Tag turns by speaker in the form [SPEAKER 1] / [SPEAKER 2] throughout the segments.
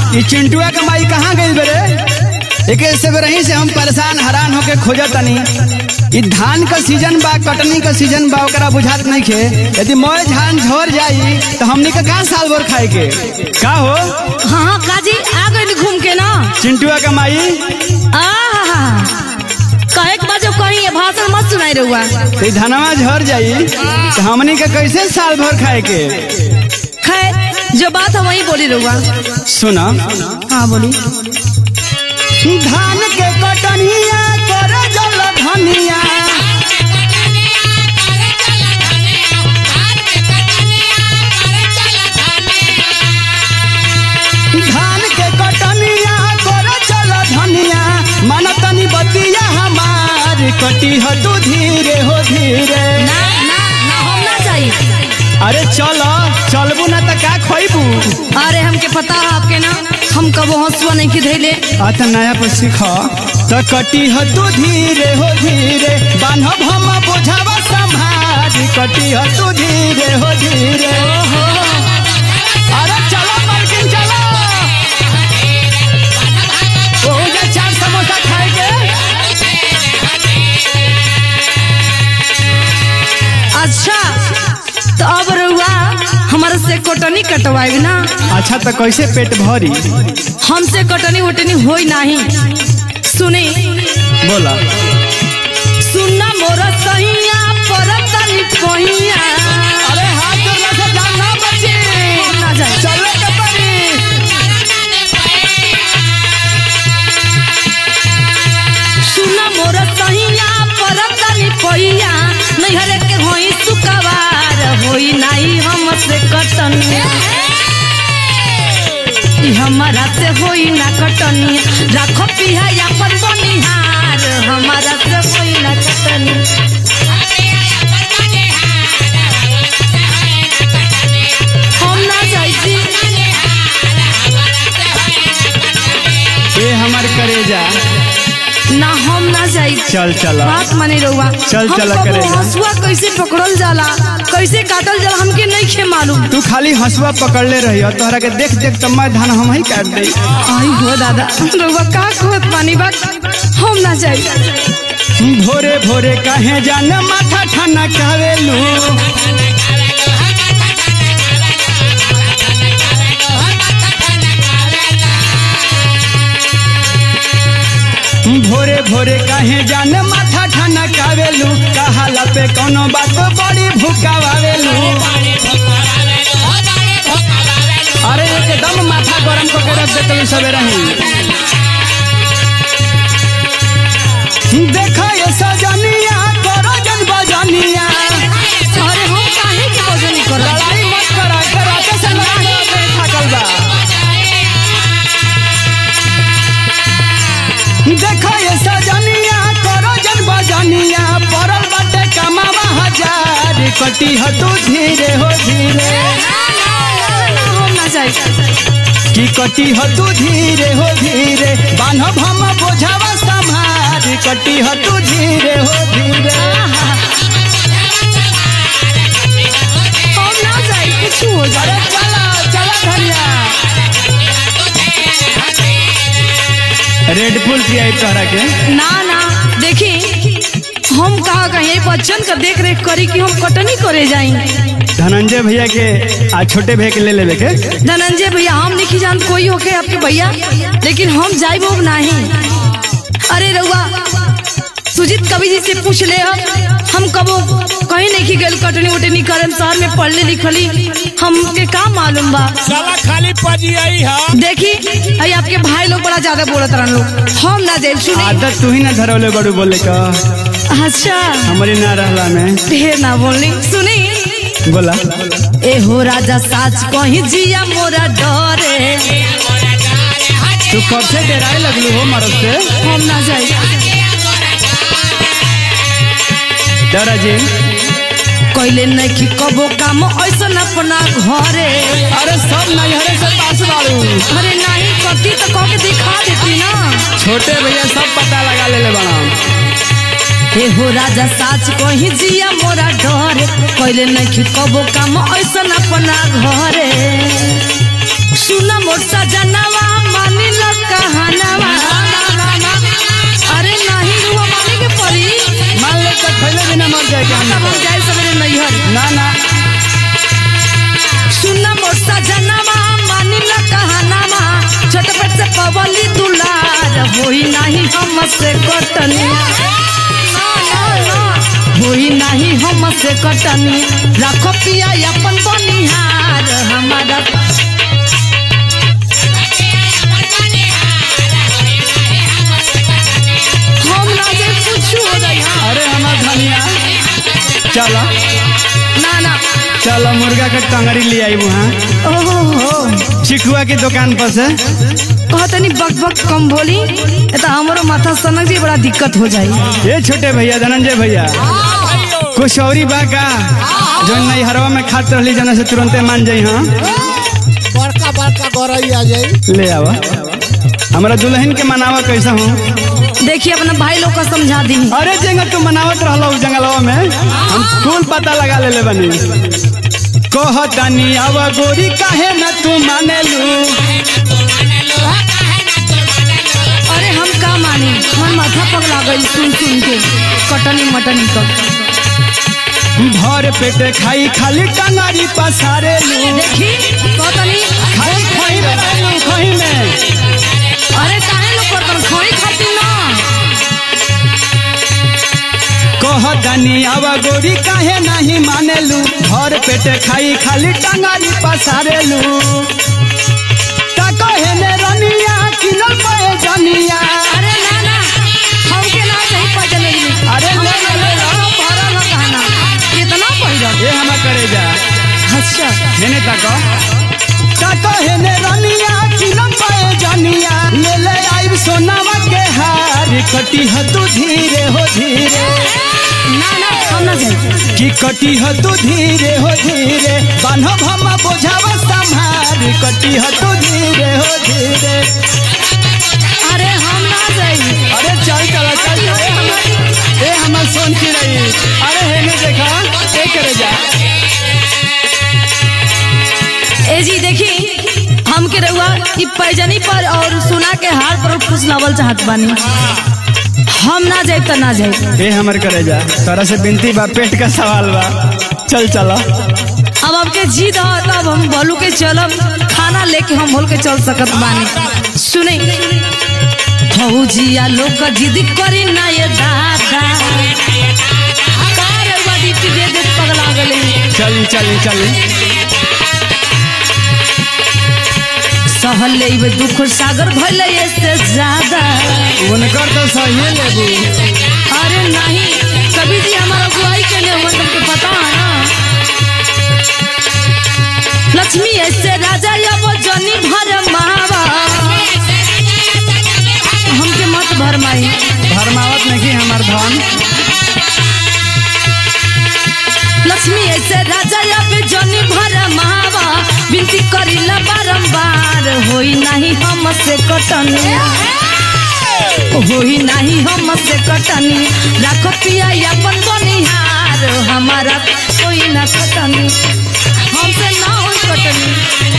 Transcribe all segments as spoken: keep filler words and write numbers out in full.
[SPEAKER 1] ये चिंटुआ का माई कहाँ गई बेरे? एक से रही से हम परेशान हैरान होके खोजत तनी। ये धान का सीजन बा, कटनी का सीजन बा, ओकरा बुझात नहीं खे। यदि मोए धान झड़ जाई तो हमनी का कहाँ साल भर खाए के का हो?
[SPEAKER 2] हाँ काजी आ गई घूम के ना
[SPEAKER 1] चिंटुआ का माई।
[SPEAKER 2] आ कहे के बाद कहीं ये भाषण मत सुनाई रहुआ।
[SPEAKER 1] तो धनवा झड़ जाई तो हमनी का कैसे साल भर खाए के?
[SPEAKER 2] खैर जो बात है वही बोली रहुआ।
[SPEAKER 1] सुना।
[SPEAKER 2] हाँ बोली।
[SPEAKER 1] धान के कटनिया कर जल धनिया, धान के कटनिया कर जल धनिया, मन तनी बतिया हमार कटी हो तू धीरे हो धीरे।
[SPEAKER 2] ना ना ना हम ना चाहिए।
[SPEAKER 1] अरे चलो चलबू ना तो का खोइबू?
[SPEAKER 2] अरे हमके पता है आपके ना हम कबो हंसुआ नहीं की धैले।
[SPEAKER 1] आता नया पर सीखा तो कटी हो तू धीरे हो धीरे, बान्हब हम बुझावा संभार कटी हो तू धीरे हो धीरे। अरे चलो मार्किन चलो, वो जा चार समोसा खाएंगे।
[SPEAKER 2] अच्छा तो अब रहुआ हमारे से कटनी कटवाई ना।
[SPEAKER 1] अच्छा तो कैसे पेट भरी?
[SPEAKER 2] हमसे कटनी वटनी होई नहीं। सुनी
[SPEAKER 1] बोला।
[SPEAKER 2] सुनना मोरा सहिया परतनी पहिया।
[SPEAKER 1] अरे हाथ जोड़ना से जान ना बचे,
[SPEAKER 2] ना जाए
[SPEAKER 1] चले के परी।
[SPEAKER 2] सुनना मोरा सहिया परतनी पहिया, नैहर के होई सुकवार होई नहीं हमसे कटनी। ई हमारा से होई ना कटनी, राखो पिहा अपन बनिहार हमारा से होई ना कटनी। हम ना जाइए
[SPEAKER 1] ये हमार करेजा
[SPEAKER 2] ना, हम ना जाइए।
[SPEAKER 1] चल चला
[SPEAKER 2] बात माने रहुआ।
[SPEAKER 1] चल चला करेगा।
[SPEAKER 2] हंसुआ कैसे पकड़ल जाला कैसे काटल जाला हमके नहीं खे मालूम।
[SPEAKER 1] तू खाली हंसुआ पकड़ले रही और तोहरा के देख देख तो मैं धान हम ही काट दे।
[SPEAKER 2] आई हो दादा रहुआ का कहत पानी बात हम ना जाइए।
[SPEAKER 1] भोरे भोरे काहे जान माथा ठाना कावेलू, भोरे भोरे काहे जान माथा ठाना कावेलू, कहाला पे कोनो बात बड़ी भूकावेलू। अरे एकदम माथा गरम करके रख देते सवेरा ही। देखो ये सजनिया करो जन बजनिया।
[SPEAKER 2] अरे हम काहे के बजनी कर
[SPEAKER 1] लड़ाई मत करा, कराते से लड़ाई पे थकल बा। देखो ये सजनिया करो जन बजनिया, परल बाटे कमावा हजार कटी हो तू धीरे हो धीरे।
[SPEAKER 2] हम ना जाइए
[SPEAKER 1] की कटी हो तू धीरे हो धीरे, बान्हब हम बोझावा संभार कटी हो तू धीरे हो धीरे।
[SPEAKER 2] हम ना जाइए कुछ हो जाए।
[SPEAKER 1] अरे चला चला धनिया रेड फुल पियाई तोहरा के।
[SPEAKER 2] ना ना देखी हम कहा कहीं बच्चन का देख रेख करी कि हम कटनी करे जाई।
[SPEAKER 1] धनंजय भैया के आ छोटे भैया के ले लेवे के।
[SPEAKER 2] धनंजय भैया हम नहीं जान कोई होके आपके भैया, लेकिन हम जाइब नहीं। अरे रउआ सुजीत कवि जी से पूछ ले हम हम कबो कहीं नहीं गए कटनी उटनी करन, शहर में पढ़ले लिखली हमके का मालूम बा।
[SPEAKER 3] साला खाली पजी आई है।
[SPEAKER 2] देखी अरे आपके भाई लोग बड़ा ज्यादा बोलत रहन लोग, हम ना जाइब। सुनी
[SPEAKER 1] आदत तू ही ना धरौले बड़ू बोले का।
[SPEAKER 2] अच्छा
[SPEAKER 1] हमारी ना रहला में
[SPEAKER 2] ढेर ना बोलनी। सुनी
[SPEAKER 1] बोला।
[SPEAKER 2] ए हो राजा साच कहीं जिया मोरा डरे।
[SPEAKER 1] तू कब से डराए लगलू हो मरद से?
[SPEAKER 2] हम ना जाइए
[SPEAKER 1] डरा जी
[SPEAKER 2] कैले नहीं कि कबो काम ऐसा अपना घरे।
[SPEAKER 1] अरे सब नैहरे से पास बाड़ू।
[SPEAKER 2] अरे नहीं करती तो कह के दिखा देती ना।
[SPEAKER 1] छोटे भैया सब पता लगा ले ले बड़ा।
[SPEAKER 2] हे हो राजा साच कहीं जिया मोरा डरे, कैले नहीं कि कबो काम ऐसा अपना घरे। सुना मोटा जनवा मानी ल कहनवा अरे नहीं रुआ माने के पड़ी
[SPEAKER 1] मान ले तो खैले बिना मर जाए के
[SPEAKER 2] तब हम जाए सवेरे नैहर
[SPEAKER 1] ना ना
[SPEAKER 2] सुना मोटा जनवा मानी ल कहनवा झटपट से पवली दुलार होई नहीं हमसे कटनिया ना ना ना होई नहीं हमसे कटनी राखो पिया अपन बनिहार हमारा हम ना जे कुछ हो जाए
[SPEAKER 1] अरे हमार धनिया चलो
[SPEAKER 2] ना ना
[SPEAKER 1] चलो मुर्गा के टंगड़ी ले आई वहाँ
[SPEAKER 2] ओहो हो
[SPEAKER 1] चिकुआ की दुकान पर से
[SPEAKER 2] कहतनी बक बक कम बोली तो हमारो माथा सनक जी बड़ा दिक्कत हो जाई
[SPEAKER 1] ये छोटे भैया धनंजय भैया कुछ औरी बा का जो नहीं हरवा में खात रहली जना से तुरंते मान जाई हाँ
[SPEAKER 3] बड़का बड़का गौरई आ जाई
[SPEAKER 1] ले आवा हमारा दुल्हन के मनावा कैसा हूँ
[SPEAKER 2] देखिए अपना भाई लोग को समझा दी
[SPEAKER 1] अरे जंगल तू मनावत रहलो जंगलवा में हम फूल पता लगा ले ले बनी कहतनी आवा गोरी काहे न तू मानेलू
[SPEAKER 2] अरे हम का मानी हमार माथा पगला गई सुन सुन के कटनी मटनी का
[SPEAKER 1] भर पेटे खाई खाली टंगारी पसारेलू
[SPEAKER 2] देखी कहतनी
[SPEAKER 1] खाई खाई में रहलू खाई में
[SPEAKER 2] अरे काहे लोग करतन खोई खाती ना
[SPEAKER 1] कहतनी आवा गोरी काहे नहीं मानेलू भर पेटे खाई खाली टंगारी पसारेलू ता कहे ने रनिया किनल पे जनिया
[SPEAKER 2] अरे ना ना हमके ना सही पजले
[SPEAKER 1] अरे ले ले ले लो।
[SPEAKER 2] भरा ना कहना कितना पहिरा
[SPEAKER 1] ये हम करे जा
[SPEAKER 2] अच्छा
[SPEAKER 1] हेने ताको ताको हेने रनिया किनम पे जनिया ले ले आइब सोनावा के हार कटी ह तू धीरे हो धीरे
[SPEAKER 2] ना ना हम ना जाई
[SPEAKER 1] कि कटी ह तू धीरे हो धीरे बान्हब हम बोझावा संभार कटी ह तू धीरे हो धीरे
[SPEAKER 2] अरे हम ना जाई
[SPEAKER 1] अरे चल चला चल ए हमर ए हमर सोन की रही अरे हेने देखा ए करे जा
[SPEAKER 2] ए जी देखी हम के रहुआ ई पैजनी पर और सुना के हार पर खुश लावल चाहत बानी हम ना जाए तो ना जाए
[SPEAKER 1] ए हमर करे जा तोरा से बिनती बा पेट का सवाल बा चल चलो
[SPEAKER 2] अब आपके जीत हो तब हम बोलू के चलब खाना लेके हम बोल के चल सकत बानी सुने फौजिया लोग का जिद करी ना ये दादा कार वादी पे दे दे पगला गले
[SPEAKER 1] चली चली चली
[SPEAKER 2] सहल लेबे दुख सागर भइले इससे ज्यादा
[SPEAKER 1] उनकर तो सही लेबू
[SPEAKER 2] अरे नहीं कभी भी हमारा बुआई के लिए हुआ तुमको पता है ना लक्ष्मी ऐसे राजा या वो जनी भर मावा हमके मत भरमाई
[SPEAKER 1] भरमावत नहीं हमार धन
[SPEAKER 2] लक्ष्मी ऐसे राजा या वो जनी भर मावा विनती करिला बारंबार होई नहीं हमसे कटनी होई नहीं हमसे कटनी राखो पिया अपन बनिहार हमारा कोई ना कटनी हमसे ना हो कटनी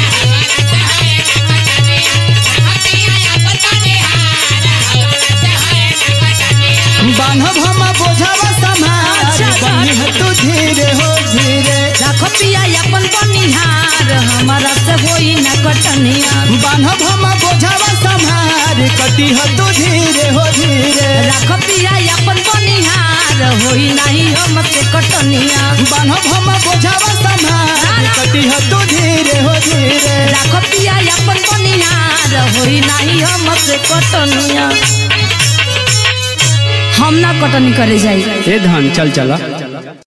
[SPEAKER 1] बान्हब हम बोझावा संभार
[SPEAKER 2] अच्छा, अच्छा।
[SPEAKER 1] बनी है तू धीरे हो धीरे
[SPEAKER 2] राखो पिया अपन बनिहार हमारा से होई ना कटनिया
[SPEAKER 1] बान्हब हम बोझावा संभार कटी है तू धीरे हो धीरे
[SPEAKER 2] राखो पिया अपन बनिहार होई नहीं हमसे कटनिया
[SPEAKER 1] बान्हब हम बोझावा संभार कटी है तू धीरे हो धीरे
[SPEAKER 2] राखो पिया अपन बनिहार होई नहीं हमसे कटनिया हम ना कटनी करे जाई
[SPEAKER 1] ए धन चल चला